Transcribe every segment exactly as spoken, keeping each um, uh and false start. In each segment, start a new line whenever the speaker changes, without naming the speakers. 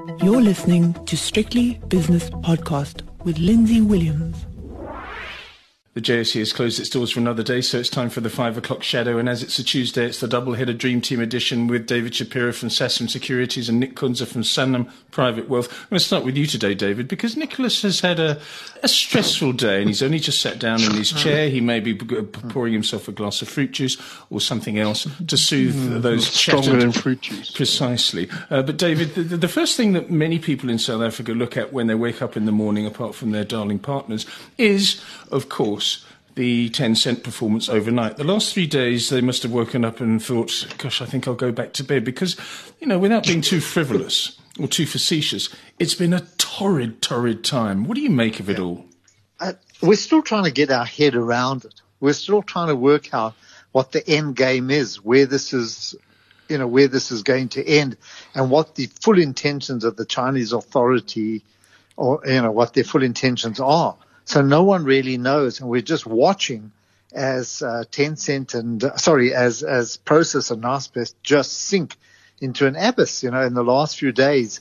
You're listening to Strictly Business Podcast with Lindsay Williams.
The J S E has closed its doors for another day, so it's time for the five o'clock shadow. And as it's a Tuesday, it's the double-header Dream Team edition with David Shapiro from Sasfin Securities and Nick Kunze from Sanlam Private Wealth. I'm going to start with you today, David, because Nicholas has had a, a stressful day and he's only just sat down in his chair. He may be pouring himself a glass of fruit juice or something else to soothe mm, those
stronger than fruit juice.
Precisely. Uh, but David, the, the first thing that many people in South Africa look at when they wake up in the morning, apart from their darling partners, is, of course, the Tencent performance overnight. The last three days, they must have woken up and thought, gosh, I think I'll go back to bed. Because, you know, without being too frivolous or too facetious, it's been a torrid, torrid time. What do you make of it
yeah.
all?
Uh, we're still trying to get our head around it. We're still trying to work out what the end game is, where this is, you know, where this is going to end, and what the full intentions of the Chinese authority, or, you know, what their full intentions are. So no one really knows, and we're just watching as uh, Tencent and uh, sorry, as as Prosus and Naspers just sink into an abyss. You know, in the last few days,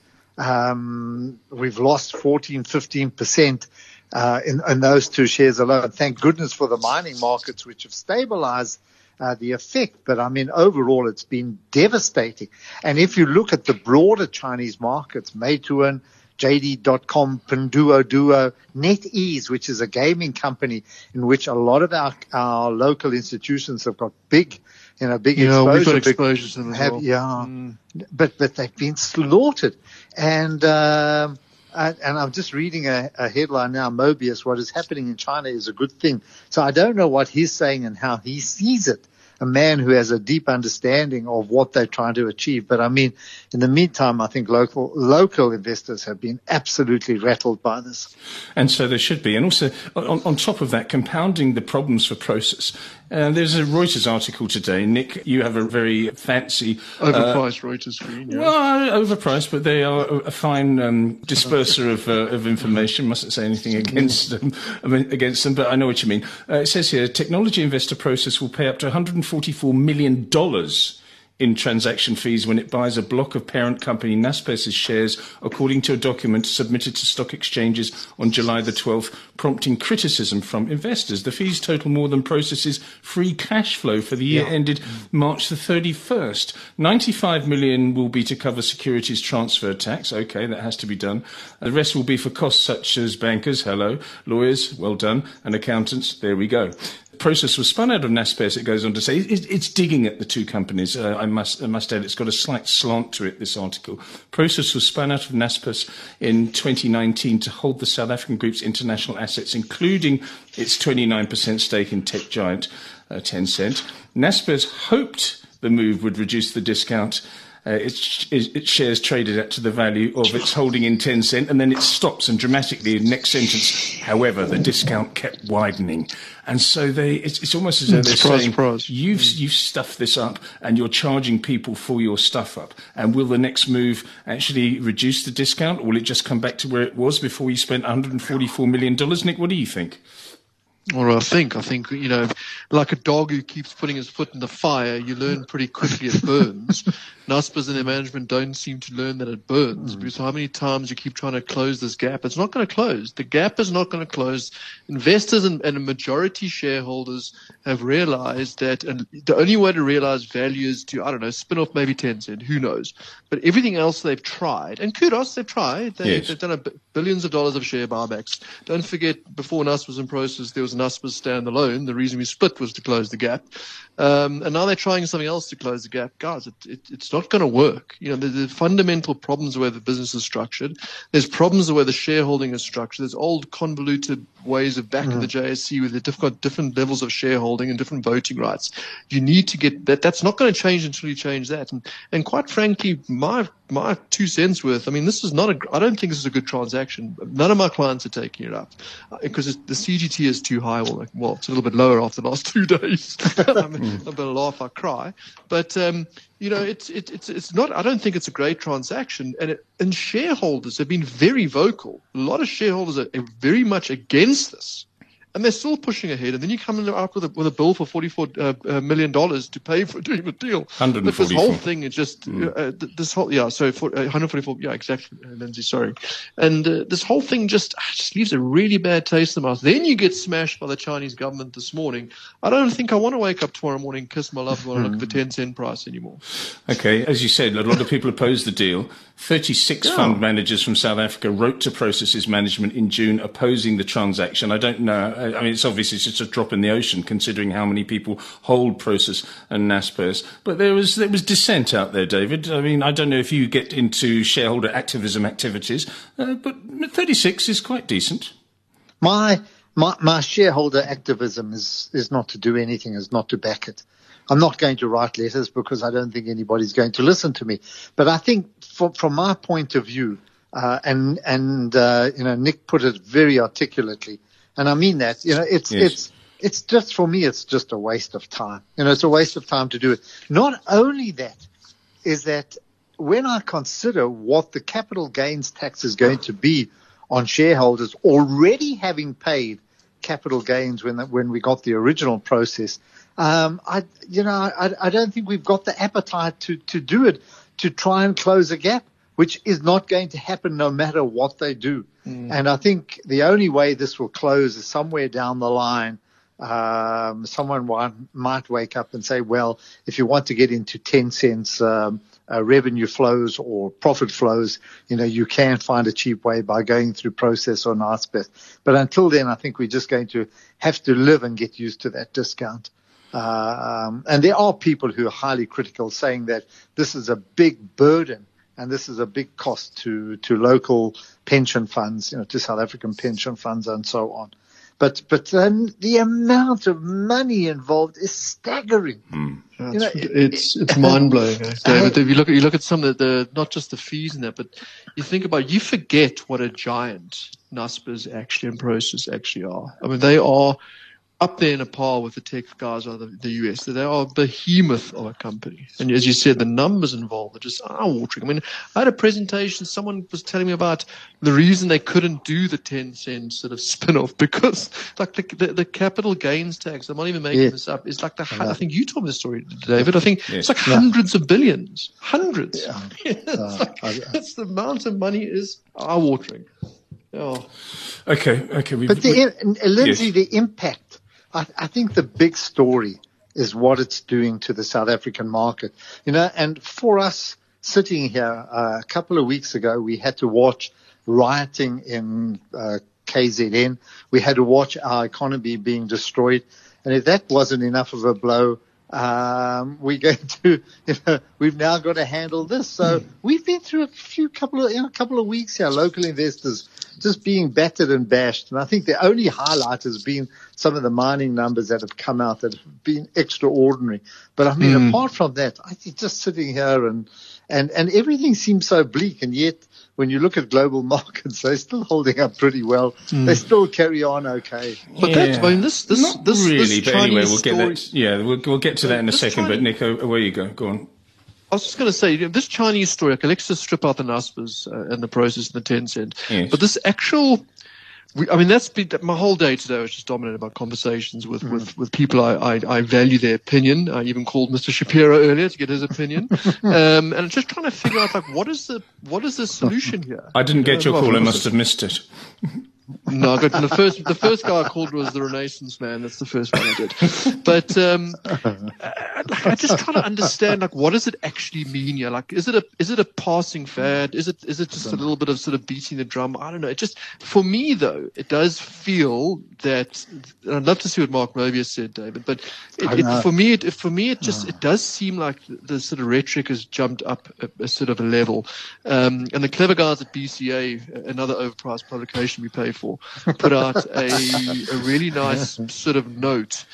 um, we've lost fourteen, fifteen percent uh, in, in those two shares alone. Thank goodness for the mining markets, which have stabilized uh, the effect. But I mean, overall, it's been devastating. And if you look at the broader Chinese markets, Meituan, J D dot com, Pinduoduo, NetEase, which is a gaming company in which a lot of our, our local institutions have got big, you know, big
yeah,
exposure.
We've got exposures in
have,
well.
Yeah,
mm.
but but they've been slaughtered. And um, I, and I'm just reading a, a headline now, Mobius, what is happening in China is a good thing. So I don't know what he's saying and how he sees it. A man who has a deep understanding of what they're trying to achieve. But I mean, in the meantime, I think local local investors have been absolutely rattled by this.
And so they should be. And also, on, on top of that, compounding the problems for Prosus. Uh, there's a Reuters article today. Nick, you have a very fancy...
Overpriced
uh,
Reuters screen, yeah.
Well, overpriced, but they are a fine um, disperser of, uh, of information. Mustn't say anything against them, I mean, against them, but I know what you mean. Uh, it says here, technology investor Prosus will pay up to one hundred forty-four million dollars in transaction fees when it buys a block of parent company Naspers' shares, according to a document submitted to stock exchanges on July the twelfth, prompting criticism from investors. The fees total more than Prosus' free cash flow for the year yeah. ended March the thirty-first. ninety-five million dollars will be to cover securities transfer tax. OK, that has to be done. The rest will be for costs such as bankers, hello, lawyers, well done, and accountants, there we go. Prosus was spun out of Naspers, it goes on to say. It's digging at the two companies. Uh, I must I must add, it's got a slight slant to it, this article. Prosus was spun out of Naspers in twenty nineteen to hold the South African group's international assets, including its twenty-nine percent stake in tech giant uh, Tencent. Naspers hoped the move would reduce the discount Uh, its, its shares traded at to the value of its holding in Tencent, and then it stops and dramatically, next sentence, however, the discount kept widening. And so they, it's, it's almost as though they're
surprise,
saying,
surprise.
You've, you've stuffed this up and you're charging people for your stuff up. And will the next move actually reduce the discount, or will it just come back to where it was before you spent one hundred forty-four million dollars? Nick, what do you think?
Or I think, I think, you know, like a dog who keeps putting his foot in the fire, you learn pretty quickly it burns. Naspers and their management don't seem to learn that it burns. Mm. Because how many times you keep trying to close this gap? It's not going to close. The gap is not going to close. Investors and, and majority shareholders have realized that, and the only way to realize value is to, I don't know, spin off maybe Tencent, who knows. But everything else they've tried, and kudos, they've tried. They,
yes.
They've done a b- billions of dollars of share buybacks. Don't forget, before Naspers and Prosus, there was Naspers standalone. The reason we split was to close the gap. Um, and now they're trying something else to close the gap. Guys, it, it, it's not going to work. You know, there's the fundamental problems the way the business is structured. There's problems the way the shareholding is structured. There's old convoluted ways of backing mm. the J S E with the diff- got different levels of shareholding and different voting rights. You need to get that. That's not going to change until you change that. And, and quite frankly, my my two cents worth. I mean, this is not a. I don't think this is a good transaction. None of my clients are taking it up because it's, the C G T is too high. Well, like, well, it's a little bit lower after the last two days. I mean, I'm going to laugh, I cry. But um, you know, it's it, it's it's not. I don't think it's a great transaction. And it, and shareholders have been very vocal. A lot of shareholders are very much against this. and they're still pushing ahead. And then you come out with a, with a bill for forty-four uh, uh, million dollars to pay for doing the deal.
one hundred forty-four.
But this whole thing is just mm. uh, this whole yeah. So for, uh, one hundred forty-four. Yeah, exactly, uh, Lindsay. Sorry, and uh, this whole thing just just leaves a really bad taste in the mouth. Then you get smashed by the Chinese government this morning. I don't think I want to wake up tomorrow morning, kiss my loved one, and look at the ten cent price anymore.
Okay, as you said, a lot of people opposed the deal. thirty-six
Yeah.
fund managers from South Africa wrote to Process's management in June opposing the transaction. I don't know. I mean, it's obviously just a drop in the ocean considering how many people hold Process and Naspers. But there was there was dissent out there, David. I mean, I don't know if you get into shareholder activism activities, uh, but thirty-six is quite decent.
My my my shareholder activism is is not to do anything, is not to back it. I'm not going to write letters because I don't think anybody's going to listen to me. But I think from, from my point of view, uh, and, and, uh, you know, Nick put it very articulately, and I mean that, you know, it's,
yes.
it's, it's just, for me, it's just a waste of time. You know, it's a waste of time to do it. Not only that, is that when I consider what the capital gains tax is going to be on shareholders already having paid capital gains when, when we got the original process, Um, I, you know, I, I don't think we've got the appetite to, to do it, to try and close a gap, which is not going to happen no matter what they do. Mm. And I think the only way this will close is somewhere down the line. Um, someone might wake up and say, well, if you want to get into ten cents, um, uh, revenue flows or profit flows, you know, you can find a cheap way by going through Process or Naspers. But until then, I think we're just going to have to live and get used to that discount. Uh, um, and there are people who are highly critical, saying that this is a big burden and this is a big cost to, to local pension funds, you know, to South African pension funds and so on. But but um, the amount of money involved is staggering.
Mm.
You know, it, it's it's mind blowing, eh, David. If you look at you look at some of the, the not just the fees in that, but you think about it, you forget what a giant Naspers actually and Process actually are. I mean, they are up there in a par with the tech guys of the, the U S. They are a behemoth of a company. And as you said, the numbers involved are just eye-watering. I mean, I had a presentation, someone was telling me about the reason they couldn't do the ten cent sort of spin-off because like the, the, the capital gains tax, I'm not even making yeah. this up, is like the, yeah. I think you told me the story, David. I think yeah. it's like yeah. hundreds of billions. Hundreds. Yeah. it's, uh, like, I, I, it's the amount of money is eye-watering. Oh.
Okay, okay. We,
but the,
we,
Lindsay,
yes.
the impact, I, I think the big story is what it's doing to the South African market. You know, and for us sitting here uh, a couple of weeks ago, we had to watch rioting in uh, K Z N. We had to watch our economy being destroyed. And if that wasn't enough of a blow, um, we're going to, you know, we've now got to handle this. So mm. we've been through a few couple of, you know, couple of weeks here, local investors just being battered and bashed. And I think the only highlight has been some of the mining numbers that have come out that have been extraordinary. But I mean, mm. apart from that, I think just sitting here and, and, and everything seems so bleak. And yet when you look at global markets, they're still holding up pretty well. Mm. They still carry on okay.
But yeah. that's, I mean, this, this,
Not
this,
really,
this
but
Chinese
anyway, we'll
story,
get that. Yeah, we'll, we'll get to that in a
this
second.
Chinese,
but Nick, away you go. Go on.
I was just going to say, you know, this Chinese story, okay, let's just strip out the Naspers uh, and the Process and the ten cent.
Yes.
But this actual, we, I mean, that's been, my whole day today was just dominated by conversations with, mm. with, with people I, I, I value their opinion. I even called Mister Shapiro earlier to get his opinion. um, and just trying to figure out, like, what is the, what is the solution here?
I didn't get
you know,
your call. I must have missed it.
No, I got the first. The first guy I called was the Renaissance man. That's the first one I did. But um, I, I just try to understand, like, what does it actually mean here? Like, is it a is it a passing fad? Is it is it just a little bit of sort of beating the drum? I don't know. It just, for me though, it does feel that. And I'd love to see what Mark Mobius said, David. But it, it, for me, it for me, it just it does seem like the sort of rhetoric has jumped up a, a sort of a level. Um, and the clever guys at B C A, another overpriced publication we pay for, put out a, a really nice sort of note.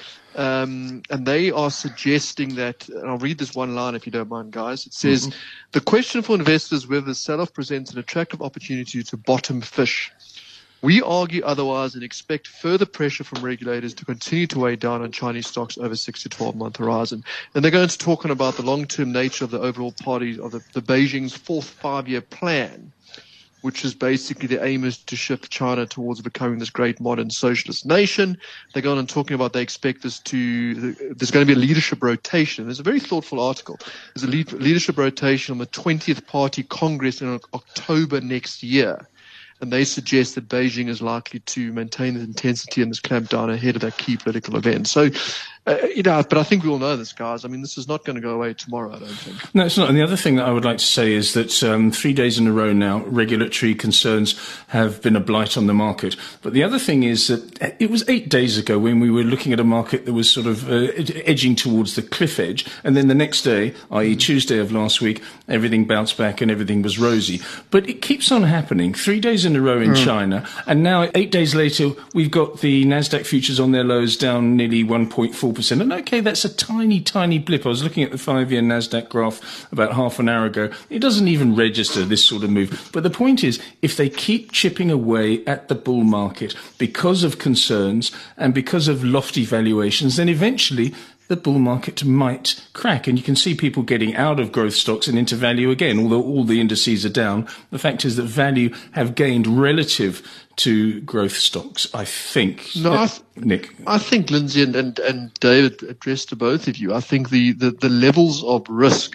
Um, and they are suggesting that, and I'll read this one line if you don't mind, guys. It says, mm-hmm. the question for investors whether the sell-off presents an attractive opportunity to bottom fish. We argue otherwise and expect further pressure from regulators to continue to weigh down on Chinese stocks over six to twelve month horizon. And they're going to talking about the long-term nature of the overall party of the, the Beijing's fourth five-year plan. which is basically the aim is to shift China towards becoming this great modern socialist nation. They go on and talking about they expect this to, there's going to be a leadership rotation. There's a very thoughtful article. There's a lead, leadership rotation on the twentieth Party Congress in October next year. And they suggest that Beijing is likely to maintain the intensity in this clampdown ahead of that key political event. So, uh, you know, but I think we all know this, guys. I mean, this is not going to go away tomorrow, I don't think.
No, it's not. And the other thing that I would like to say is that um, three days in a row now, regulatory concerns have been a blight on the market. But the other thing is that it was eight days ago when we were looking at a market that was sort of uh, edging towards the cliff edge. And then the next day, that is. Tuesday of last week, everything bounced back and everything was rosy. But it keeps on happening. Three days in a row in mm. China. And now, eight days later, we've got the Nasdaq futures on their lows down nearly one point four percent. And okay, that's a tiny, tiny blip. I was looking at the five-year Nasdaq graph about half an hour ago. It doesn't even register this sort of move. But the point is, if they keep chipping away at the bull market because of concerns and because of lofty valuations, then eventually the bull market might crack. And you can see people getting out of growth stocks and into value again, although all the indices are down. The fact is that value have gained relative to growth stocks, I think.
No,
uh,
I th-
Nick?
I think Lindsay and, and, and David addressed to both of you. I think the, the, the levels of risk,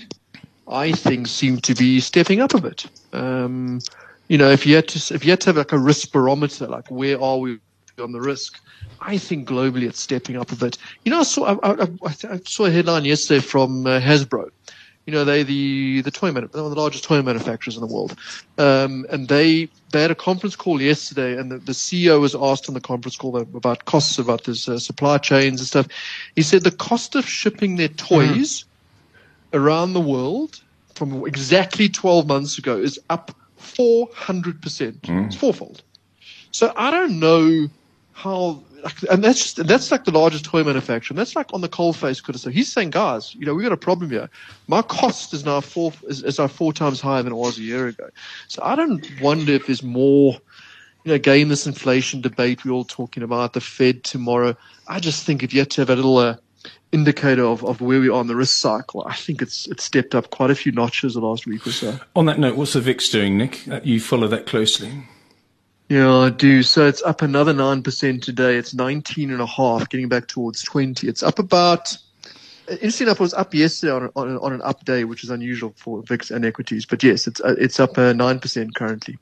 I think, seem to be stepping up a bit. Um, you know, if you had to, if you had to have like a risk barometer, like where are we on the risk? I think globally it's stepping up a bit. You know, I saw I, I, I saw a headline yesterday from uh, Hasbro. You know, they the the toy man, one of the largest toy manufacturers in the world, um, and they they had a conference call yesterday, and the, the C E O was asked on the conference call about costs, about this uh, supply chains and stuff. He said the cost of shipping their toys mm. around the world from exactly twelve months ago is up four hundred percent. Mm. It's fourfold. So I don't know how. And that's just, that's like the largest toy manufacturer. And that's like on the coalface could have said. He's saying, guys, you know, we've got a problem here. My cost is now four is, is now four times higher than it was a year ago. So I don't wonder if there's more, you know, again, this inflation debate we're all talking about, the Fed tomorrow. I just think if you had to have a little uh, indicator of, of where we are on the risk cycle, I think it's it's stepped up quite a few notches the last week or so.
On that note, what's the V I X doing, Nick? You follow that closely.
Yeah, I do. So it's up another nine percent today. It's nineteen and a half, getting back towards twenty. It's up about, interesting enough, it was up yesterday on, on, on an up day, which is unusual for V I X and equities. But yes, it's it's up uh, nine percent currently.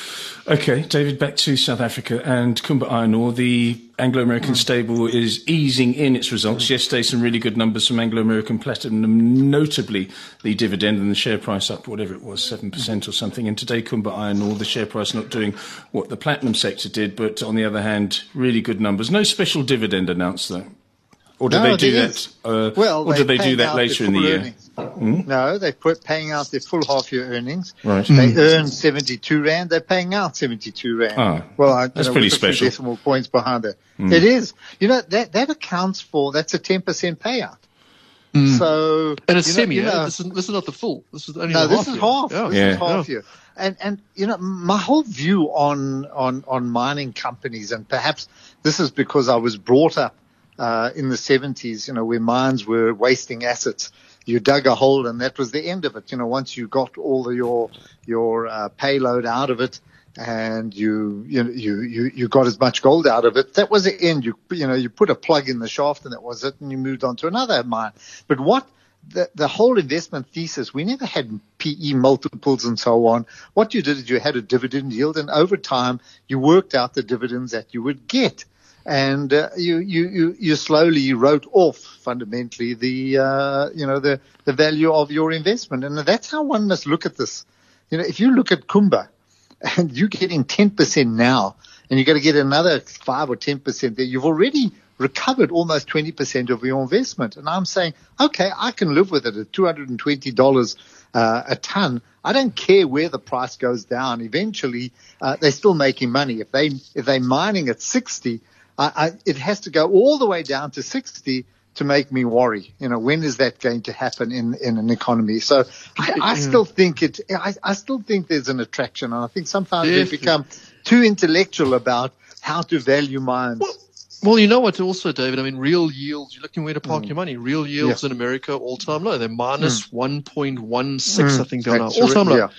Okay, David, back to South Africa and Kumba Iron Ore. The Anglo-American mm. stable is easing in its results. Mm. Yesterday, some really good numbers from Anglo-American Platinum, notably the dividend and the share price up, whatever it was, seven percent or something. And today, Kumba Iron Ore, the share price not doing what the platinum sector did, but on the other hand, really good numbers. No special dividend announced, though. Or did
no,
they do that? Uh,
well,
or did they do that later in the year?
Hmm? No, they're put, paying out their full half-year earnings.
Right.
They mm. earn seventy-two rand. They're paying out seventy-two rand.
Ah,
well, I,
that's
know,
pretty
with
special.
Decimal points behind it.
Mm.
It is. You know that that accounts for that's a ten percent payout. Mm. So
and it's
you know,
semi.
You know,
yeah? This is this is not the full. This is only
no.
the
This
half
is
year.
half.
Yeah.
This
yeah.
is half
yeah.
year. And and you know my whole view on on on mining companies, and perhaps this is because I was brought up Uh, in the seventies, you know, where mines were wasting assets. You dug a hole and that was the end of it. You know, once you got all of your, your, uh, payload out of it and you, you, you, you, you got as much gold out of it, that was the end. You, you know, you put a plug in the shaft and that was it, and you moved on to another mine. But what, the, the whole investment thesis, we never had P E multiples and so on. What you did is you had a dividend yield, and over time you worked out the dividends that you would get. And uh, you, you, you, you slowly wrote off fundamentally the, uh, you know, the, the value of your investment. And that's how one must look at this. You know, if you look at Kumba and you're getting ten percent now and you're going to get another five or ten percent there, you've already recovered almost twenty percent of your investment. And I'm saying, okay, I can live with it at two hundred twenty dollars uh, a ton. I don't care where the price goes down. Eventually, uh, they're still making money. If they, if they're mining at sixty, I, I, it has to go all the way down to sixty to make me worry. You know, when is that going to happen in, in an economy? So I, I still think it, I, I still think there's an attraction. And I think sometimes we become too intellectual about how to value mines.
Well, well, you know what also, David, I mean, real yields, you're looking where to park mm. your money. Real yields yeah. in America, all time low. They're minus mm. one point one six, mm. I think, all time low.
Yeah.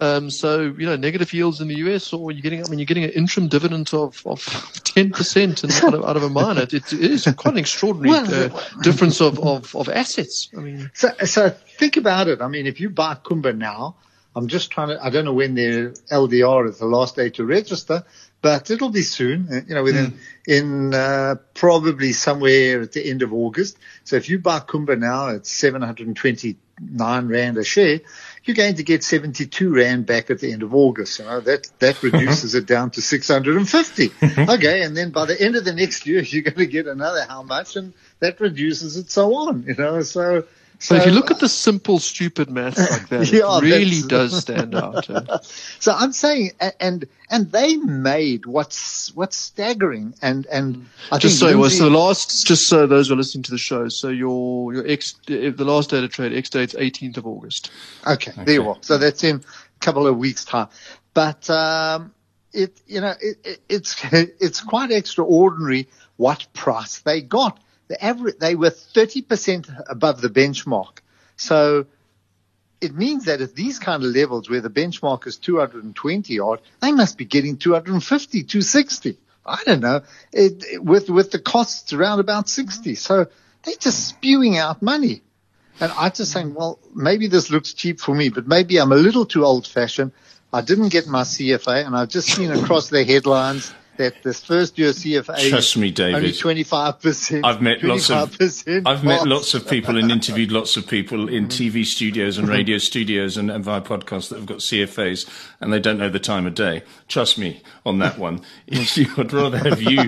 Um, so, you know, negative yields in the U S, or you're getting, I mean, you're getting an interim dividend of, of ten percent in, out, of, out of a mine. It, it is quite an extraordinary uh, difference of, of, of assets. I mean,
so, so think about it. I mean, if you buy Kumba now, I'm just trying to, I don't know when their L D R is the last day to register, but it'll be soon, you know, within, mm. in, uh, probably somewhere at the end of August. So if you buy Kumba now, it's seven hundred twenty-nine Rand a share. You're going to get seventy-two Rand back at the end of August. You know, that, that reduces it down to six hundred fifty. Okay. And then by the end of the next year, you're going to get another how much, and that reduces it so on, you know, so.
So if you look at the simple, stupid maths like that, yeah, it really does stand out. Eh?
So I'm saying, and and they made what's what's staggering, and and I
just
think
so
Lindsay,
so the last, just so those who are listening to the show, so your your X, the last day to trade, X date's eighteenth of August.
Okay, okay, there you are. So that's in a couple of weeks' time, but um, it you know it, it, it's it's quite extraordinary what price they got. The average, they were thirty percent above the benchmark. So it means that at these kind of levels where the benchmark is two hundred twenty odd, they must be getting two hundred fifty, two sixty. I don't know. It, it, with, with the costs around about sixty. So they're just spewing out money. And I'm just saying, well, maybe this looks cheap for me, but maybe I'm a little too old fashioned. I didn't get my C F A, and I've just seen across the headlines that this first year C F A,
trust me, David,
only twenty-five percent.
I've met lots of I've met lots of people and interviewed lots of people in T V studios and radio studios and, and via podcasts that have got C F As, and they don't know the time of day. Trust me on that one. I'd rather have you.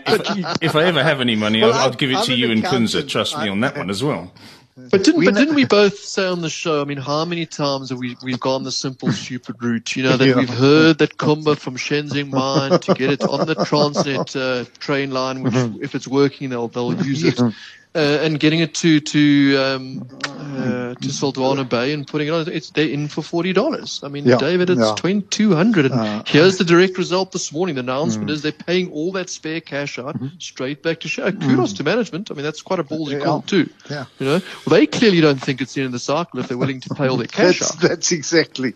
If, if I ever have any money, well, I'll, I'll give it I'm to you and Kunza. Trust me on that one as well.
But didn't, but didn't we both say on the show, I mean, how many times have we, we've gone the simple, stupid route? You know, that yeah. we've heard that Kumba from Shenzhen mine to get it on the Transnet uh, train line, which mm-hmm. if it's working, they'll, they'll use it. Uh, and getting it to, to, um, uh, to Saldanha Bay and putting it on, it's, they're in for forty dollars. I mean, yeah. David, it's yeah. twenty-two hundred. Uh, Here's the direct result this morning. The announcement mm. is they're paying all that spare cash out mm-hmm. straight back to share. Kudos mm. to management. I mean, that's quite a ballsy yeah. call too.
Yeah.
You know, well, they clearly don't think it's the end of the cycle if they're willing to pay all their cash
that's,
out.
That's exactly.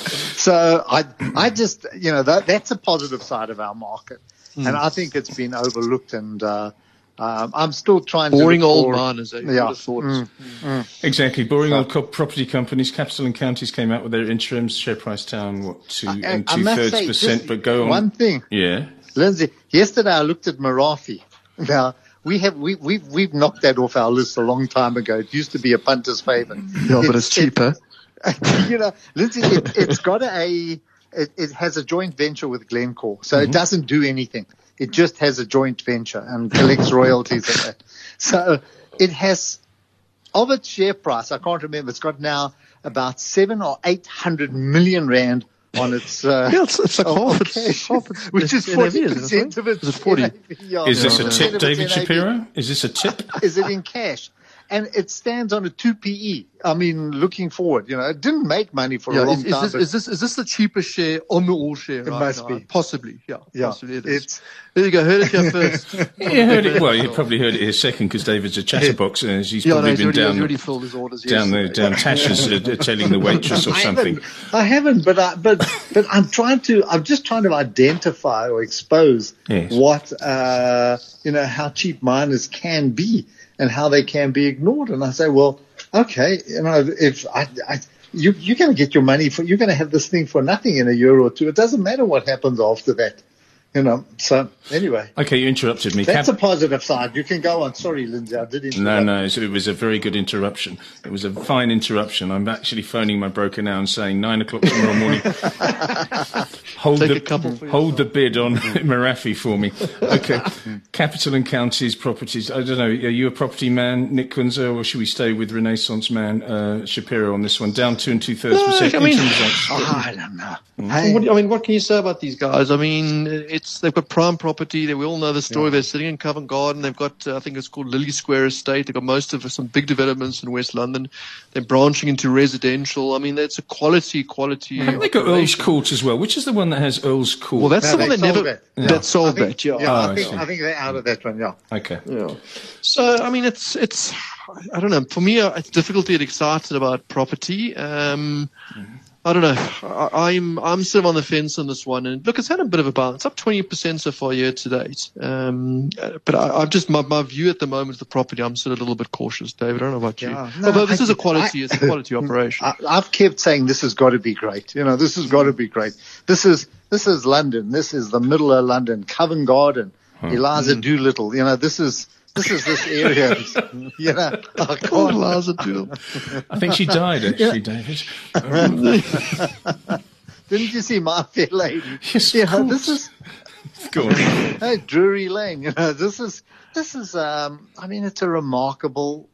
So I, I just, you know, that, that's a positive side of our market. Mm. And I think it's been overlooked, and, uh, Um, I'm still trying
boring
to
old
for,
miners. Eh?
Yeah,
mm,
mm.
exactly. Boring so, old co- property companies. Capital and Counties came out with their interims, share price down what two I, and two thirds say, percent. But go on.
One thing,
yeah,
Lindsay. Yesterday I looked at Merafe. Now we have we we we've knocked that off our list a long time ago. It used to be a punter's favorite.
Yeah, but it's, it's cheaper.
It, you know, Lindsay, it, it's got a it, it has a joint venture with Glencore, so mm-hmm. it doesn't do anything. It just has a joint venture and collects royalties of that. So it has, of its share price, I can't remember, it's got now about seven or eight hundred million rand on its, uh,
yeah, it's, it's like half its, half its,
which is forty percent of its.
Is it forty?
Yeah,
is this
yeah.
a tip, David Shapiro? Is this a tip?
Is it in cash? And it stands on a two P E. I mean, looking forward, you know, it didn't make money for
yeah,
a long
is, is
time.
This, is this is this the cheapest share on the all share?
It
right
must
now?
be.
Possibly, yeah.
Yeah,
possibly it is.
It's,
there you go. Heard it here first.
You heard it. Well, you probably heard it here second because David's a chatterbox and he's
yeah,
probably
no, he's
been
already,
down,
he's already filled his orders
down the down Tasha's uh, telling the waitress or
I
something.
Haven't, I haven't, but I, but but I'm trying to. I'm just trying to identify or expose
yes.
what uh, you know how cheap miners can be and how they can be ignored. And I say, well, okay, you know, if I, I you you're going to get your money for, you're going to have this thing for nothing in a year or two. It doesn't matter what happens after that. You know, so anyway.
Okay, you interrupted me.
That's
Cap-
a positive side. You can go on. Sorry, Lindsay, I did interrupt.
No, no, it was a very good interruption. It was a fine interruption. I'm actually phoning my broker now and saying nine o'clock tomorrow morning. hold
Take
the
a couple
hold the bid on Merafe for me. Okay, Capital and Counties properties. I don't know. Are you a property man, Nick Kunza, or should we stay with Renaissance man uh, Shapiro on this one? Down two and two thirds
no,
percent.
I mean,
oh, I don't know.
Mm. Hey. What, I mean, what can you say about these guys? I mean, it's they've got prime property. They, we all know the story. Yeah. They're sitting in Covent Garden. They've got, uh, I think it's called Lily Square Estate. They've got most of some big developments in West London. They're branching into residential. I mean, that's a quality, quality.
I think they got Earl's Court as well. Which is the one that has Earl's Court?
Well, that's
no,
the one that never
that,
yeah. that sold
think,
that. Yeah,
yeah
oh,
I, think, I think they're out of that one. Yeah.
Okay.
Yeah. So I mean, it's it's I don't know. For me, it's difficult to get excited about property. Um, mm-hmm. I don't know. I, I'm I'm sort of on the fence on this one. And look, it's had a bit of a bounce. It's up twenty percent so far year to date. Um, but I, I've just my, my view at the moment of the property, I'm sort of a little bit cautious, David. I don't know about you.
Yeah, no,
Although this
I,
is a quality,
I,
it's a quality operation.
I, I've kept saying this has got to be great. You know, this has got to be great. This is this is London. This is the middle of London, Covent Garden, huh. Eliza mm. Doolittle. You know, this is. This is this area, you know. I can't.
Eliza Doolittle.
I think she died, actually, David.
Didn't you see My Fair Lady?
Yes,
you
of
know,
course.
This is.
Go on.
Hey, Drury Lane. You know, this is this is. Um, I mean, it's a remarkable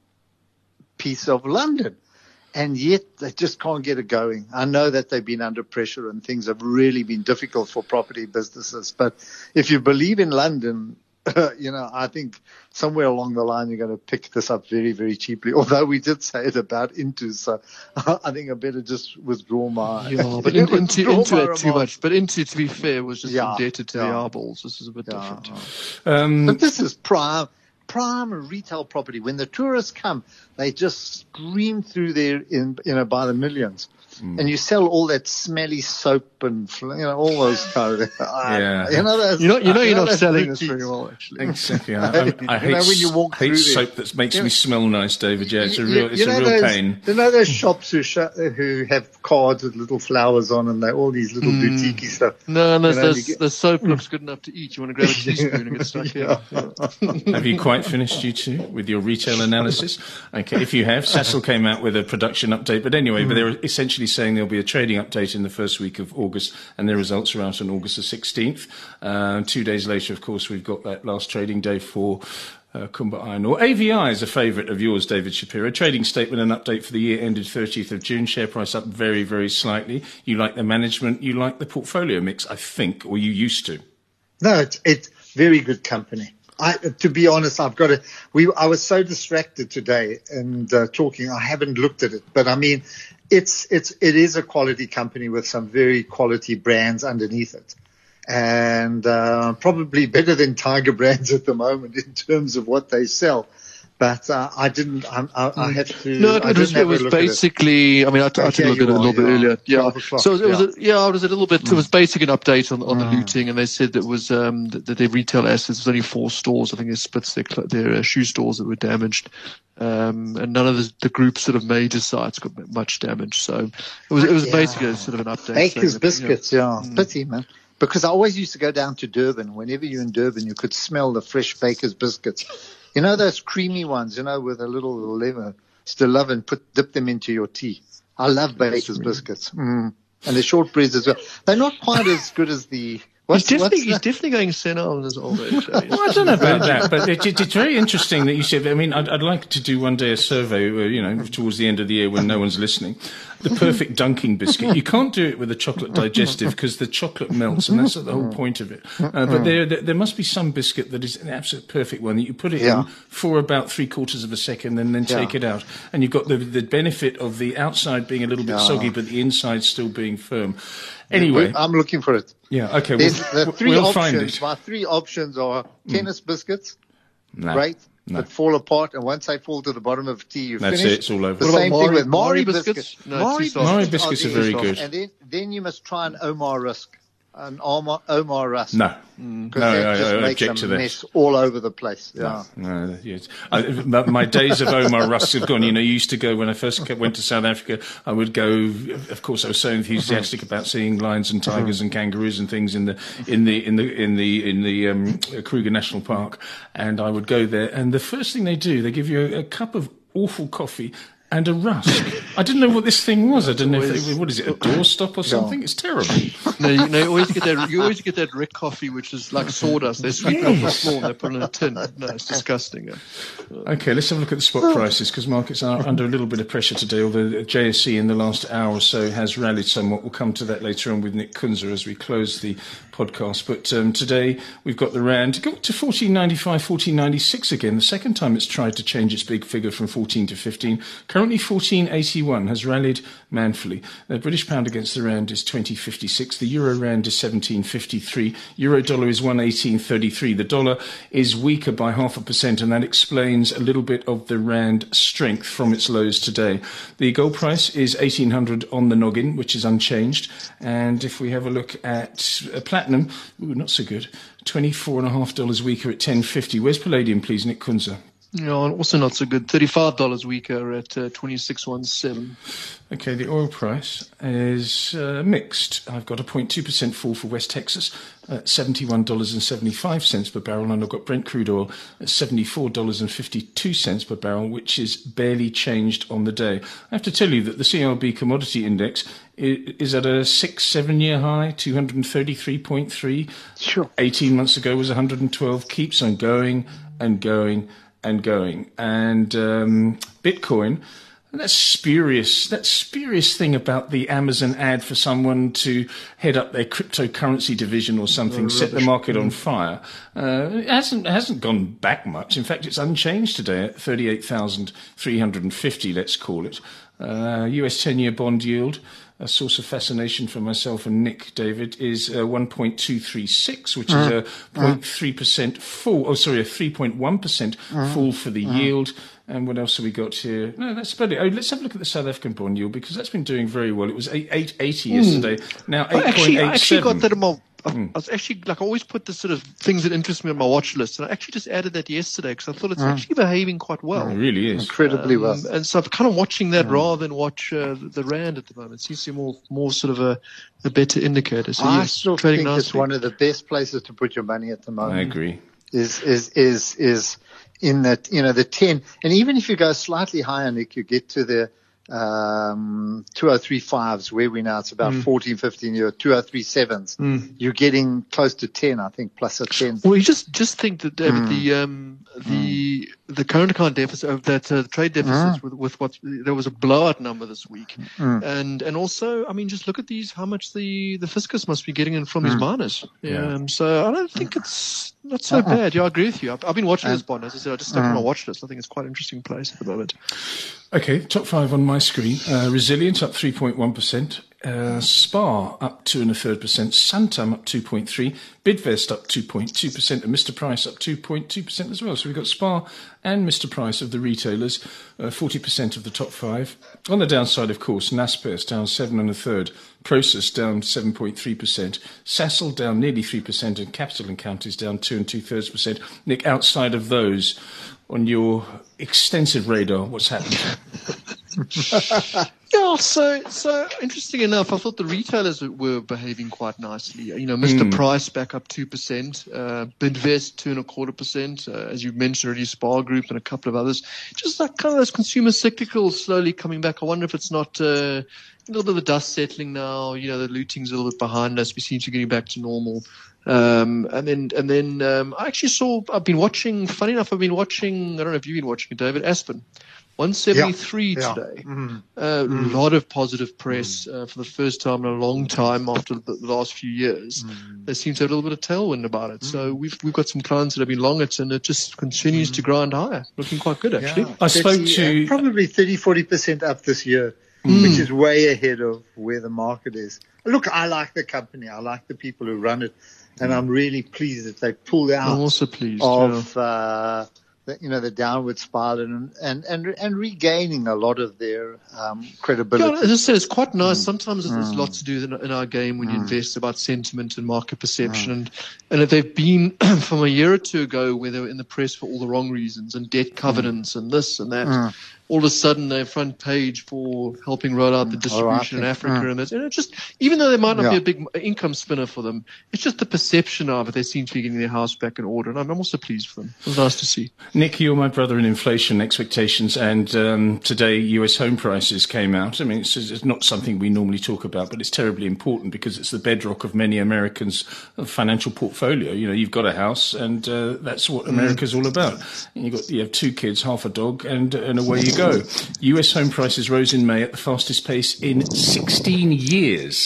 piece of London, and yet they just can't get it going. I know that they've been under pressure and things have really been difficult for property businesses, but if you believe in London. You know, I think somewhere along the line you're going to pick this up very, very cheaply. Although we did say it about Into, so I think I better just withdraw my.
Yeah, but in, Into, into it too much. But Into, to be fair, was just yeah, indebted to yeah. the eyeballs. This is a bit yeah. different.
Um,
but this is prime, prime retail property. When the tourists come, they just scream through there in, you know, by the millions. Mm. And you sell all that smelly soap and, you know, all those kind of,
yeah.
you know, those,
you know, you know,
you
you're
know
not selling this very well, actually.
Exactly. I, I, I hate,
you know, when you walk
hate
through
soap
there.
that makes
you
me
know,
smell nice, David. Yeah, it's a
you,
real, it's
you know
a real
those,
pain.
You know those shops who sh- who have cards with little flowers on and they all these little mm. boutique stuff.
No, no, you know, get, the soap looks good enough to eat. You want to grab a teaspoon and get stuck in.
Yeah. Have you quite finished, you two, with your retail analysis? Okay, if you have, Cecil came out with a production update. But anyway, mm. but they're essentially saying there'll be a trading update in the first week of August, and their results are out on August the sixteenth. Uh, two days later, of course, we've got that last trading day for uh, Kumba Iron Ore. A V I is a favourite of yours, David Shapiro. Trading statement and update for the year ended thirtieth of June. Share price up very, very slightly. You like the management, you like the portfolio mix, I think, or you used to.
No, it's, it's very good company. I, to be honest, I've got to. We, I was so distracted today and uh, talking. I haven't looked at it, but I mean, it's it's it is a quality company with some very quality brands underneath it, and uh, probably better than Tiger Brands at the moment in terms of what they sell. But uh, I didn't. I, I, I had to.
No, it
I
was, it was basically. It. I mean, I, I took a look at it a little bit
yeah.
earlier. Yeah. So it was.
Yeah.
A, yeah, it was a little bit.
Mm.
It was basically an update on, on
mm.
the looting, and they said that was um, that, that their retail assets was only four stores. I think they split their their uh, shoe stores that were damaged, um, and none of the, the group's sort of major sites got much damage. So it was. It was
yeah.
basically a sort of an update.
Baker's
that,
biscuits.
You know,
yeah,
mm.
pity, man. Because I always used to go down to Durban. Whenever you're in Durban, you could smell the fresh Baker's biscuits. You know those creamy ones, you know, with a little lemon. Still love and put dip them into your tea. I love Baker's biscuits. Mm. And the shortbreads as well. They're not quite as good as the... What's,
he's definitely,
what's
he's definitely going senile in his old age.
Well, I don't know about that, but it, it, it's very interesting that you said. I mean, I'd, I'd like to do one day a survey, where, you know, towards the end of the year when no one's listening. The perfect dunking biscuit. You can't do it with a chocolate digestive because the chocolate melts, and that's the whole point of it. Uh, but there, there must be some biscuit that is an absolute perfect one that you put it
yeah.
in for about three quarters of a second and then
yeah.
take it out, and you've got the the benefit of the outside being a little bit
yeah.
soggy, but the inside still being firm. Anyway,
I'm looking for it.
Yeah, okay.
There's
We'll,
the three
we'll
options.
find it.
My three options are tennis mm. biscuits,
no.
great,
No.
but fall apart, and once they fall to the bottom of tea, you
That's
finish.
it, it's all over.
The
What
same
about
thing
Mari-
with Mari
Mari
biscuits.
biscuits? No,
Mari
too soft.
Mari biscuits are very
soft.
good.
And then, then you must try an Omar Rusk, an Omar, Omar Rusk.
No.
Mm.
No,
that
I,
just
I
makes
object
a
to that.
mess all over the place. Yeah.
No, no, yes. I, my days of Omar Rusk have gone. You know, you used to go when I first went to South Africa. I would go. Of course, I was so enthusiastic about seeing lions and tigers and kangaroos and things in the in the in the in the in the um, Kruger National Park, and I would go there. And the first thing they do, they give you a, a cup of awful coffee and a rusk. I didn't know what this thing was. I didn't know if they, what is it, a doorstop or something? It's terrible.
No, you, no, you always get that. You always get that Rick coffee, which is like sawdust. They sweep it off the floor and they put it in a tin. No, it's disgusting.
Okay, let's have a look at the spot prices because markets are under a little bit of pressure today. Although J S E in the last hour or so has rallied somewhat. We'll come to that later on with Nick Kunzer as we close the podcast. But um, today we've got the rand go to fourteen ninety-five, fourteen ninety-six again. The second time it's tried to change its big figure from fourteen to fifteen. Currently currently fourteen eighty-one, has rallied manfully. The British pound against the rand is twenty fifty-six. The euro rand is seventeen fifty-three. Euro dollar is one eighteen thirty-three. The dollar is weaker by half a percent, and that explains a little bit of the rand strength from its lows today. The gold price is eighteen hundred on the noggin, which is unchanged. And if we have a look at uh, platinum, ooh, not so good. twenty-four and a half dollars weaker at ten fifty. Where's palladium, please, Nick Kunze?
Yeah, also not so good. thirty-five dollars weaker at uh, twenty-six seventeen.
Okay, the oil price is uh, mixed. I've got a zero point two percent fall for West Texas at seventy-one dollars and seventy-five cents per barrel, and I've got Brent crude oil at seventy-four dollars and fifty-two cents per barrel, which is barely changed on the day. I have to tell you that the C R B commodity index is at a six, seven-year high, two hundred thirty-three point three.
Sure.
eighteen months ago was one hundred twelve, keeps on going and going and going. And um, Bitcoin, that spurious, that spurious thing about the Amazon ad for someone to head up their cryptocurrency division or something,
oh,
set the market on fire. Uh, it hasn't it hasn't gone back much. In fact, it's unchanged today at thirty-eight thousand three hundred fifty, let's call it. Uh, U S ten-year bond yield, a source of fascination for myself and Nick, David, is uh, one point two three six, which mm. is a zero point three percent fall. Oh, sorry, a three point one percent mm. fall for the mm. yield. And what else have we got here? No, that's about it. Oh, let's have a look at the South African bond yield, because that's been doing very well. It was eight eighty mm. yesterday. Now eight point eight seven.
I actually got that in my... I mm. was actually, like, I always put the sort of things that interest me on my watch list, and I actually just added that yesterday because I thought it's mm. actually behaving quite well.
It really is.
Incredibly
um,
well.
And so I'm kind of watching that mm. rather than watch uh, the rand at the moment. It seems to be more, more sort of a, a better indicator. So
I
yes,
still
trading
think
nicely.
It's one of the best places to put your money at the moment.
I agree.
Is, is, is, is in that, you know, the ten. And even if you go slightly higher, Nick, you get to the, um, two oh three fives, where we now, it's about mm. fourteen, fifteen, you're two oh three sevens. Mm. You're getting close to ten, I think, plus a ten.
Well, you just, just think that, David, mm. the, um, the, mm. the current account deficit, of that, uh, trade deficits mm. with, with what, there was a blowout number this week. Mm. And, and also, I mean, just look at these, how much the, the fiscus must be getting in from mm. his miners.
Yeah.
Um, so I don't think it's not so uh-uh. bad. Yeah, I agree with you. I've, I've been watching and, this bond. As I said, I just stuck mm. on my watch list. I think it's quite an interesting place at the moment.
Okay, top five on my screen. Uh, Resilient up three point one percent. Uh, Spar up two and a third percent. Santam up two point three. Bidvest up two point two percent. And Mister Price up two point two percent as well. So we've got Spar and Mister Price of the retailers, uh, forty percent of the top five. On the downside, of course, Naspers down seven and a third. Prosus down seven point three percent. Sasol down nearly three percent. And Capital and Counties down two and two thirds percent. Nick, outside of those, on your extensive radar, what's happened?
Yeah, so so interesting enough, I thought the retailers were behaving quite nicely. You know, Mister Mm. Price back up two percent, uh, Bidvest two and a quarter percent, uh, as you mentioned already, Spar Group and a couple of others. Just like kind of those consumer cyclicals slowly coming back. I wonder if it's not uh, a little bit of the dust settling now. You know, the looting's a little bit behind us. We seem to be getting back to normal. Um, and then, and then, um, I actually saw, I've been watching, funny enough, I've been watching, I don't know if you've been watching it, David, Aspen. one seventy-three
yeah, yeah.
today.
Mm-hmm.
A uh, mm. lot of positive press uh, for the first time in a long time after the, the last few years. Mm. They seem to have a little bit of tailwind about it. Mm. So we've we've got some clients that have been long it, and it just continues mm. to grind higher. Looking quite good, actually.
Yeah.
I spoke to...
Uh, probably thirty, forty percent up this year, mm. which is way ahead of where the market is. Look, I like the company. I like the people who run it. And I'm really pleased that they pulled out
I'm also pleased,
of,
yeah.
uh, the, you know, the downward spiral and, and, and, and regaining a lot of their, um, credibility.
Yeah, as I said, it's quite nice. Mm. Sometimes mm. there's lots to do in, in our game when mm. you invest about sentiment and market perception. Mm. And, and if they've been from a year or two ago where they were in the press for all the wrong reasons and debt covenants mm. and this and that. Mm. All of a sudden, they're front page for helping roll out the distribution oh, in Africa. Mm. And, and it just, even though there might not yeah. be a big income spinner for them, it's just the perception of it. They seem to be getting their house back in order. And I'm also pleased for them. It was nice to see.
Nick, you're my brother in inflation expectations. And um, today, U S home prices came out. I mean, it's, it's not something we normally talk about, but it's terribly important because it's the bedrock of many Americans' financial portfolio. You know, you've got a house, and uh, that's what America's all about. And you've got, you have two kids, half a dog, and, and away you go. Go. U S home prices rose in May at the fastest pace in sixteen years.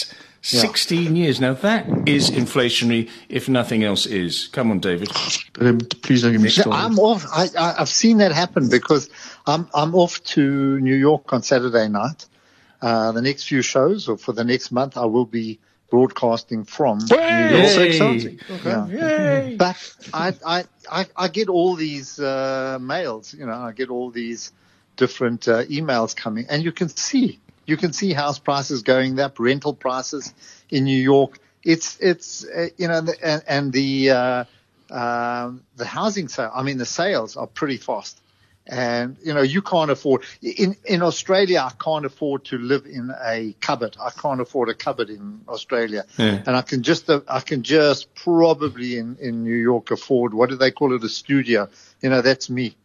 sixteen years. Now, that is inflationary, if nothing else is. Come on, David.
Um, please don't get me started.
I'm off. I, I, I've seen that happen because I'm I'm off to New York on Saturday night. Uh, the next few shows, or for the next month, I will be broadcasting from New York.
So
exciting.
Okay.
Yeah.
Yay.
But I, I, I, I get all these uh, mails, you know, I get all these different uh, emails coming, and you can see, you can see house prices going up, rental prices in New York. It's, it's, uh, you know, the, and, and the, uh, um, the housing sale, I mean, the sales are pretty fast. And, you know, you can't afford, in, in Australia, I can't afford to live in a cupboard. I can't afford a cupboard in Australia.
Yeah.
And I can just, uh, I can just probably in, in New York afford, what do they call it, a studio? You know, that's me.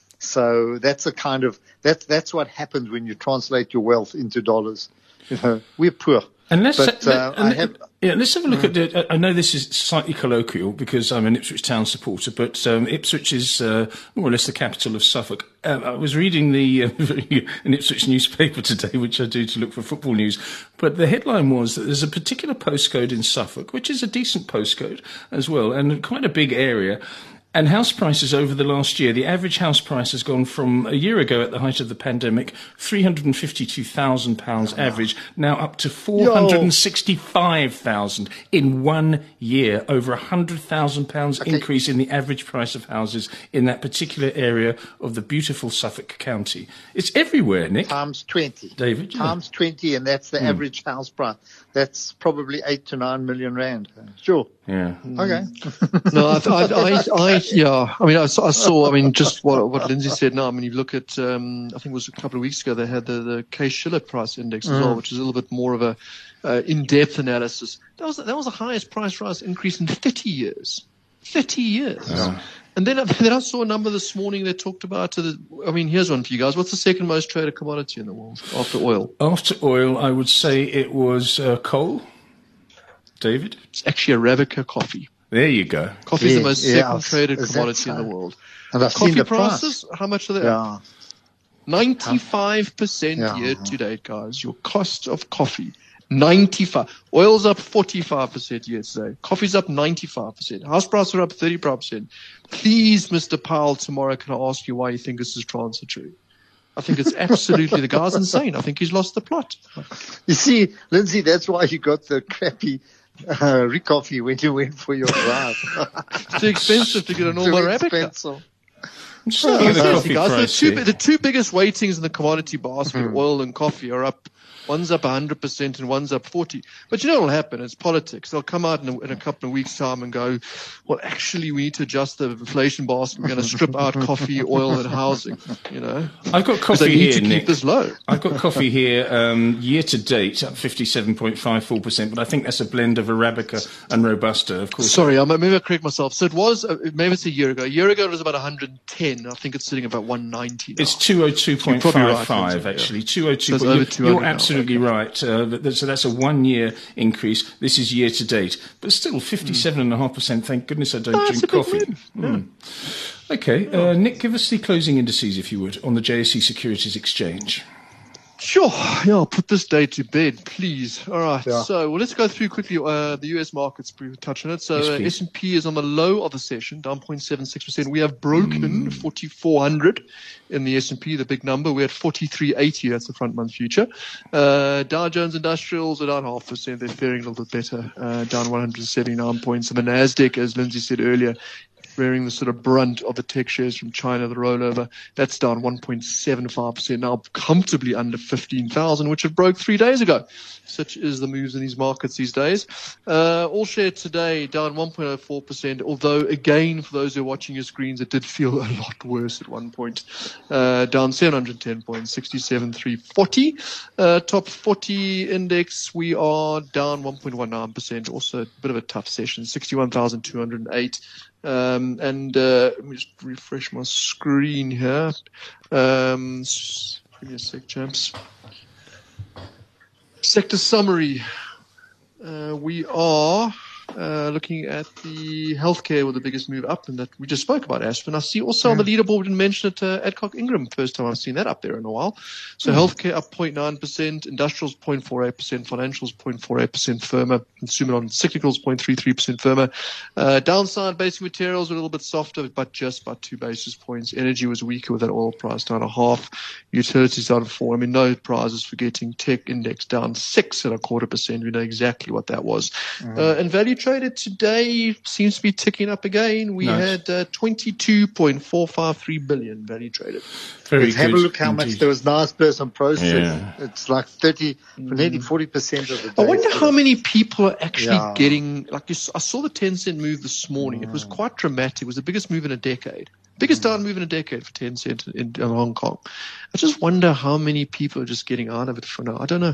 So that's a kind of, that's, that's what happens when you translate your wealth into dollars. You know, we're poor.
And let's,
But,
let,
uh,
and
I have,
yeah, let's have a look at the, I know this is slightly colloquial because I'm an Ipswich Town supporter, but um, Ipswich is uh, more or less the capital of Suffolk. Uh, I was reading the uh, an Ipswich newspaper today, which I do to look for football news, but the headline was that there's a particular postcode in Suffolk, which is a decent postcode as well, and quite a big area. And house prices over the last year, the average house price has gone from a year ago at the height of the pandemic, three hundred fifty-two thousand pounds average, now up to four hundred sixty-five thousand in one year, over a one hundred thousand pounds
Okay.
increase in the average price of houses in that particular area of the beautiful Suffolk County. It's everywhere, Nick.
times twenty.
David, yeah.
Times twenty, and that's the average house price. That's probably eight to nine million rand. Sure.
Yeah.
Okay.
No, I, I, I, I, yeah. I mean, I, saw- I saw. I mean, just what what Lindsay said. Now, I mean, you look at. Um, I think it was a couple of weeks ago. They had the the Case-Shiller price index as well, which is a little bit more of a uh, in-depth analysis. That was that was the highest price rise increase in thirty years. Thirty years.
Yeah.
And then, then I saw a number this morning that talked about. Uh, the, I mean, here's one for you guys. What's the second most traded commodity in the world after oil?
After oil, I would say it was uh, coal. David?
It's actually Arabica coffee.
There you go.
Coffee is the
Yeah,
most
yeah,
second traded
is that
commodity in the
so?
world.
And I've
Coffee
seen the
prices,
price.
how much are they?
Yeah.
ninety-five percent
Yeah.
year to date, guys. Your cost of coffee, ninety-five. Oil's up forty-five percent year to date. Coffee's up ninety-five percent. House prices are up thirty-five percent. Please, Mister Powell, tomorrow, can I ask you why you think this is transitory? I think it's absolutely, the guy's insane. I think he's lost the plot.
You see, Lindsay, that's why you got the crappy uh, recoffee when you went for your drive.
It's too expensive to get a normal
Too
Arabica.
expensive.
I'm just looking at the
Seriously,
coffee
guys, the
price
two,
here.
the two biggest weightings in the commodity basket,
Hmm.
oil and coffee, are up. One's up one hundred percent and one's up forty. But you know what will happen? It's politics. They'll come out in a, in a couple of weeks' time and go, well, actually, we need to adjust the inflation basket. We're going to strip out coffee, oil, and housing, you know?
I've got
Because they
coffee
need
here,
to keep
Nick.
this low.
I've got coffee here, um, year to date, up fifty-seven point five four percent, but I think that's a blend of Arabica and Robusta, of course.
Sorry, I maybe I correct myself. So it was, uh, maybe it's a year ago. A year ago, it was about one hundred ten. I think it's sitting about one ninety now.
It's two oh two point
You're probably
five
right,
five,
Lindsay, yeah.
actually. two oh two.
So it's
you're
over two hundred
you're
now,
absolutely
okay.
right. Uh, that- so that's a one-year increase. This is year to date. But still, fifty-seven point five percent. Thank goodness I don't
Oh, that's
drink
a big
coffee.
win.
Hmm. Okay, uh, Nick, give us the closing indices, if you would, on the J S E Securities Exchange.
Sure. Yeah, I'll put this day to bed, please. All right.
Yeah.
So well, let's go through quickly uh, the U S markets. We touch on it. So
Yes,
uh,
please.
S and P is on the low of the session, down zero point seven six percent. We have broken forty-four hundred in the S and P, the big number. We're at forty-three eighty. That's the front month future. Uh, Dow Jones Industrials are down half percent. They're faring a little bit better, uh, down one hundred seventy-nine points. And the Nasdaq, as Lindsay said earlier, bearing the sort of brunt of the tech shares from China, the rollover, that's down one point seven five percent, now comfortably under fifteen thousand, which it broke three days ago. Such is the moves in these markets these days. Uh, all share today down one point oh four percent, although again, for those who are watching your screens, it did feel a lot worse at one point. Uh, down seven hundred ten points, sixty-seven three forty. Uh, top forty index, we are down one point one nine percent, also a bit of a tough session, sixty-one thousand two hundred eight. Um, and uh, let me just refresh my screen here. Um, s- give me a sec, champs. Sector summary. Uh, we are Uh, looking at the healthcare with the biggest move up, and that we just spoke about Aspen. I see also on the leaderboard, we didn't mention it, uh, Adcock Ingram, first time I've seen that up there in a while. So mm. healthcare up zero point nine percent, industrials zero point four eight percent, financials zero point four eight percent firmer, consumer non-cyclicals zero point three three percent firmer. Uh, downside, basic materials were a little bit softer, but just by two basis points. Energy was weaker with that oil price down a half. Utilities down four. I mean, no prizes for getting tech index down six and a quarter percent. We know exactly what that was. Mm. Uh, and value traded today seems to be ticking up again. We nice. had uh, twenty-two point four five three billion value traded.
Very Let's good have a look how indeed. much there was nice person processing. Yeah. It's like thirty, mm. nearly forty percent of the day.
I wonder how many people are actually yeah. getting, like you, I saw the ten cent move this morning. Mm. It was quite dramatic. It was the biggest move in a decade. Biggest down move in a decade for ten cent in, in Hong Kong. I just wonder how many people are just getting out of it for now. I don't know.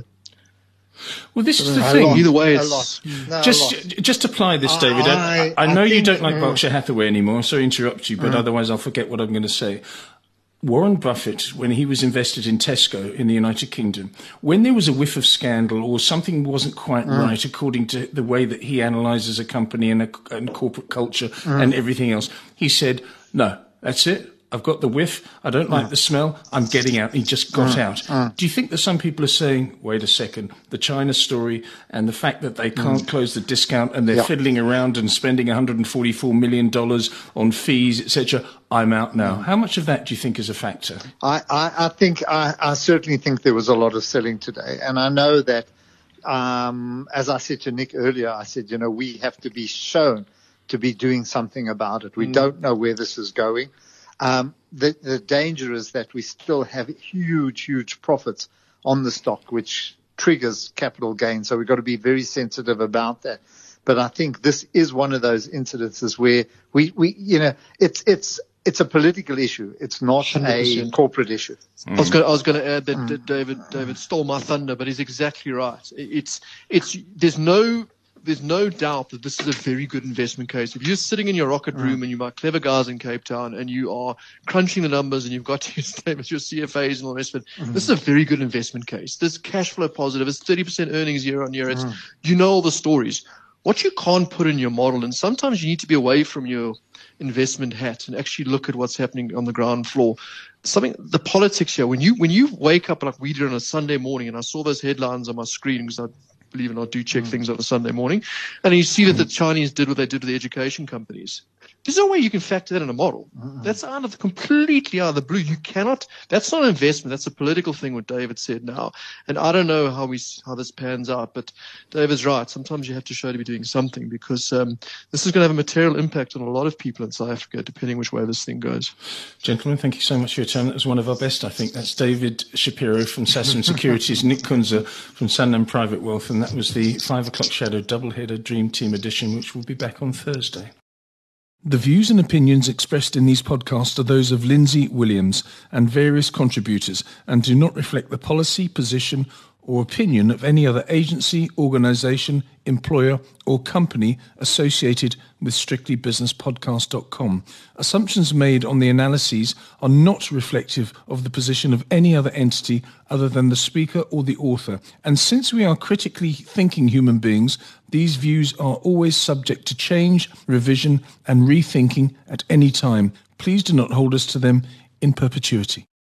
Well, this is the thing.
Either way, it's
no, just just apply this, David. I, I, I know I think, you don't like mm, Berkshire Hathaway anymore, so I interrupt you, but mm. otherwise I'll forget what I'm going to say. Warren Buffett, when he was invested in Tesco in the United Kingdom, when there was a whiff of scandal or something wasn't quite mm. right according to the way that he analyzes a company and, a, and corporate culture mm. and everything else, he said, no, that's it. I've got the whiff. I don't like mm. the smell. I'm getting out. He just got mm. out. Mm. Do you think that some people are saying, wait a second, the China story and the fact that they can't mm. close the discount and they're yep. fiddling around and spending one hundred forty-four million dollars on fees, et cetera, I'm out now. How much of that do you think is a factor?
I, I, I think, I, I certainly think there was a lot of selling today. And I know that, um, as I said to Nick earlier, I said, you know, we have to be shown to be doing something about it. We mm. don't know where this is going. Um, the, the danger is that we still have huge, huge profits on the stock, which triggers capital gain. So we've got to be very sensitive about that. But I think this is one of those incidences where we, we, you know, it's, it's, it's a political issue. It's not one hundred percent a corporate issue.
Mm. I was going, I was going to add that, mm. that David, David stole my thunder, but he's exactly right. It's, it's, there's no, There's no doubt that this is a very good investment case. If you're sitting in your rocket room and you're my clever guys in Cape Town and you are crunching the numbers and you've got your statements, your C F As and all the rest of it, mm-hmm. this is a very good investment case. This cash flow positive. It's thirty percent earnings year on year. It's, mm. you know all the stories. What you can't put in your model, and sometimes you need to be away from your investment hat and actually look at what's happening on the ground floor. Something, the politics here, when you, when you wake up like we did on a Sunday morning, and I saw those headlines on my screen because I believe it or not, do check mm. things on a Sunday morning. And you see that the Chinese did what they did with the education companies. There's no way you can factor that in a model. Mm. That's out of the, completely out of the blue. You cannot, that's not an investment. That's a political thing, what David said now. And I don't know how we, how this pans out, but David's right. Sometimes you have to show to be doing something because um, this is going to have a material impact on a lot of people in South Africa, depending which way this thing goes.
Gentlemen, thank you so much for your time. That was one of our best, I think. That's David Shapiro from Sasson Securities, Nick Kunze from Sanlam Private Wealth, and that was the five o'clock shadow doubleheader Dream Team edition, which will be back on Thursday. The views and opinions expressed in these podcasts are those of Lindsay Williams and various contributors and do not reflect the policy, position, or opinion of any other agency, organisation, employer, or company associated with strictly business podcast dot com. Assumptions made on the analyses are not reflective of the position of any other entity other than the speaker or the author. And since we are critically thinking human beings, these views are always subject to change, revision, and rethinking at any time. Please do not hold us to them in perpetuity.